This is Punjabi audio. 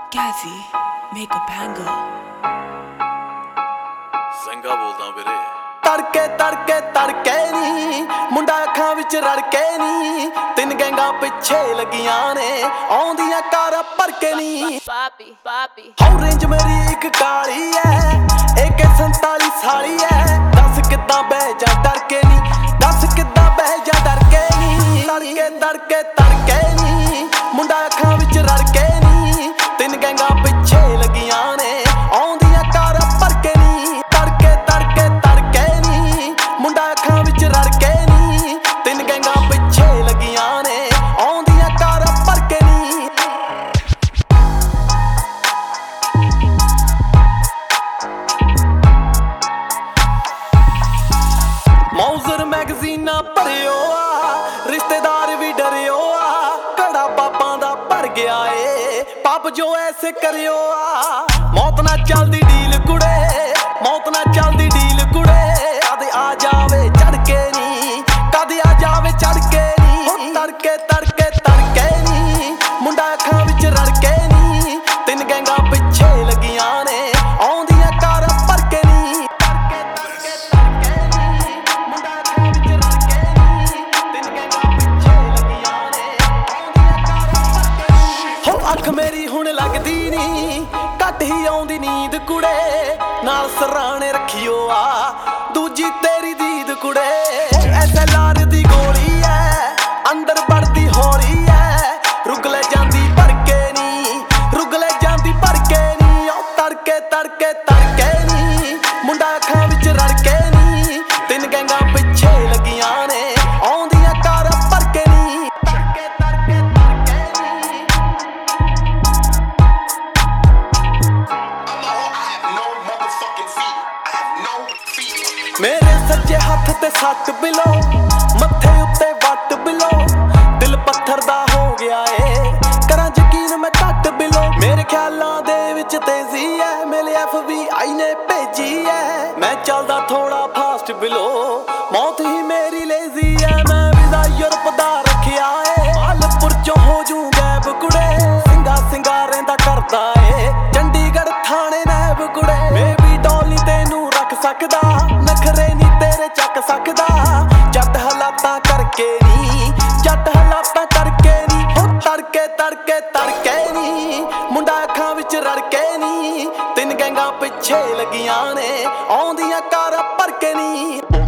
Gazzy, make a banger. ਸਿੰਘਾ ਬੋਲਦਾ ਵੀਰੇ ਤੜਕੇ ਤੜਕੇ ਤੜਕੇ ਨੀ ਮੁੰਡਾ ਅੱਖਾਂ ਵਿੱਚ ਰੜਕੇ ਨੀ ਤਿੰਨ ਗੈਂਗਾਂ ਪਿੱਛੇ ਲੱਗੀਆਂ ਨੇ ਆਉਂਦੀਆਂ ਕਾਰ ਭਰ ਕੇ ਨੀ ਪਾਪੀ ਹਾਉ ਰੇਂਜ ਮੇਰੀ ਇੱਕ ਕਾਲੀ ਐ AK-47 ਸਾਲੀ ਐ ਦੱਸ ਕਿੱਦਾਂ ਬਹਿ ਜਾ ਡਰ ਕੇ ਨੀ ਦੱਸ ਕਿੱਦਾਂ ਬਹਿ ਜਾ ਡਰ ਕੇ ਨੀ ਤੜਕੇ ਤੜਕੇ ਤੜਕੇ ਨੀ ਮੁੰਡਾ ਅੱਖਾਂ ਵਿੱਚ ਰੜਕੇ ਨੀ ਤਿੰਨ ਗੈਂਗਾਂ ਪਿੱਛੇ ਲੱਗੀਆਂ ਨੇ ਆਉਂਦੀਆਂ ਕਾਰ ਭਰ ਕੇ ਨੀ ਤੜਕੇ ਤੜਕੇ ਤੜਕੇ ਨੀ ਮੁੰਡਾ ਅੱਖਾਂ ਵਿੱਚ ਰੜਕੇ ਨੀ ਤਿੰਨ ਗੈਂਗਾਂ ਪਿੱਛੇ ਲੱਗੀਆਂ ਨੇ ਆਉਂਦੀਆਂ ਕਾਰ ਭਰ ਕੇ ਨੀ ਮੌਜ਼ਰ ਮੈਗਜ਼ੀਨਾਂ ਭਰਿਓ ਆ ਰਿਸ਼ਤੇਦਾਰ ਵੀ ਡਰਿਓ ਆ ਘੜਾ ਪਾਪਾਂ ਦਾ ਭਰ ਗਿਆ ਏ ਪਾਪ ਜੋ ਐਸੇ ਕਰਿਓ ਆ ਮੌਤ ਨਾਲ ਚੱਲਦੀ ਡੀਲ ਕੁੜੇ ਮੌਤ ਨਾਲ ਚੱਲਦੀ ਡੀਲ ਕੁੜੇ ਕਦੇ ਆ ਜਾਵੇ ਚੜ ਕੇ ਨੀ ਕਦੇ ਆ ਜਾਵੇ ਚੜ ਕੇ ਨੀ ਤੜਕੇ ਤੜਕੇ ਤੜਕੇ ਨੀ ਮੁੰਡਾ ਅੱਖਾਂ ਵਿੱਚ ਰੜਕੇ ਨੀ ਤਿੰਨ ਗੈਂਗਾਂ ਪਿੱਛੇ ਲੱਗੀਆਂ ਨੇ ਆਉਂਦੀਆਂ ਕਾਰ ਭਰ ਕੇ ਨੀ ਤੜਕੇ ਤੜਕੇ ਤੜਕੇ ਨੀ ਮੁੰਡਾ ਅੱਖਾਂ ਵਿੱਚ ਰੜਕੇ ਨੀ ਤਿੰਨ ਗੈਂਗਾਂ ਪਿੱਛੇ ਲੱਗੀਆਂ ਨੇ ਆਉਂਦੀਆਂ ਕਾਰ ਭਰ ਕੇ ਨੀ ਹੋ ਅੱਖ ਮੇਰੀ ਹੁਣ ਲੱਗਦੀ ਨੀ ਘੱਟ ਹੀ ਆਉਂਦੀ ਨੀਂਦ ਕੁੜੇ ਨਾਲ ਸਰਾਣੇ ਰੱਖਿਓ ਆ ਦੂਜੀ ਤੇਰੀ ਦੀਦ ਕੁੜੇ SLR ਦੀ ਗੋਲੀ ਐ ਅੰਦਰ ਵੜਦੀ ਹੌਲੀ ਐ ਰੁਕ ਲੈ ਜਾਂਦੀ ਭਰ ਕੇ ਨੀ ਰੁਕ ਲੈ ਜਾਂਦੀ ਭਰ ਕੇ ਨੀ ਓ ਤੜਕੇ ਤੜਕੇ ਤੜਕੇ ਨੀ ਮੁੰਡਾ ਅੱਖਾਂ ਵਿੱਚ ਰੜਕੇ ਨੀ ਤਿੰਨ ਗੈਂਗਾਂ ਪਿੱਛੇ ਲੱਗੀਆਂ ਨੇ ਆਉਂਦੀਆਂ ਕਾਰ ਭਰ ਕੇ ਨੀ ਤੜਕੇ ਤੜਕੇ ਤੜਕੇ ਨੀ ਮੇਰੇ ਸੱਜੇ ਹੱਥ ਤੇ ਸੱਟ ਬਿਲੋ ਮੱਥੇ ਉੱਤੇ ਵੱਟ ਬਿਲੋ ਦਿਲ ਪੱਥਰ ਦਾ ਹੋ ਗਿਆ ਏ ਕਰਾਂ ਯਕੀਨ ਮੈਂ ਘੱਟ ਬਿਲੋ ਮੇਰੇ ਖਿਆਲਾਂ ਦੇ ਵਿੱਚ ਤੇਜ਼ੀ ਐ ਮੇਰੇ FBI ਨੇ ਭੇਜੀ ਐ ਮੈਂ ਚੱਲਦਾ ਥੋੜਾ ਫਾਸਟ ਬਿਲੋ ਮੌਤ ਹੀ ਮੇਰੀ ਲੇਜ਼ੀ ਐ ਮੈਂ ਵੀਜ਼ਾ ਯੂਰਪ ਦਾ ਰੱਖਿਆ ਏ ਮਾਲਪੁਰ ਚੋਂ ਹੋ ਜੂ ਗੈਬ ਕੁੜੇ ਸਿੰਘਾ ਰਹਿੰਦਾ ਕਰਦਾ ਏ ਚੰਡੀਗੜ੍ਹ ਥਾਣੇ ਨੈਬ ਕੁੜੇ ਮੇਬੀ ਡੋਲ ਨੀ ਤੈਨੂੰ ਰੱਖ ਸਕਦਾ ਨਖਰੇ ਨੀ ਤੇਰੇ ਚੱਕ ਸਕਦਾ ਜੱਟ ਹਾਲਾਤਾਂ ਕਰਕੇ ਨੀ ਜੱਟ ਹਾਲਾਤਾਂ ਕਰਕੇ ਨੀ ਹੋ ਤੜਕੇ ਤੜਕੇ ਤੜਕੇ ਨੀ ਮੁੰਡਾ ਅੱਖਾਂ ਵਿੱਚ ਰੜਕੇ ਨੀ ਤਿੰਨ ਗੈਂਗਾਂ ਪਿੱਛੇ ਲੱਗੀਆਂ ਨੇ ਆਉਂਦੀਆਂ ਕਾਰ ਭਰ ਕੇ ਨੀ